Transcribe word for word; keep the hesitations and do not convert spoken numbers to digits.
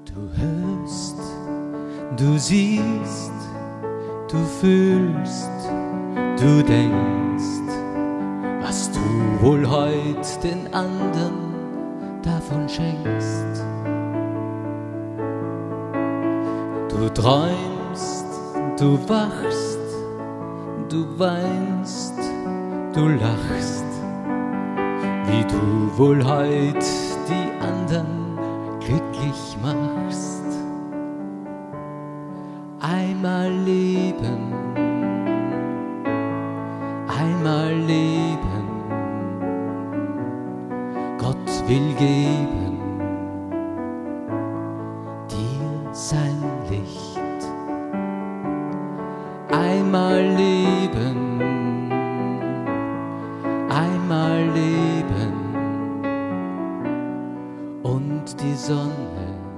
Du hörst, du siehst, du fühlst, du denkst, was du wohl heut den anderen davon schenkst. Du träumst, du wachst, du weinst, du lachst, wie du wohl heut die anderen glücklich machst. Einmal leben, einmal leben, Gott will geben dir sein Licht. Einmal leben, einmal leben und die Sonne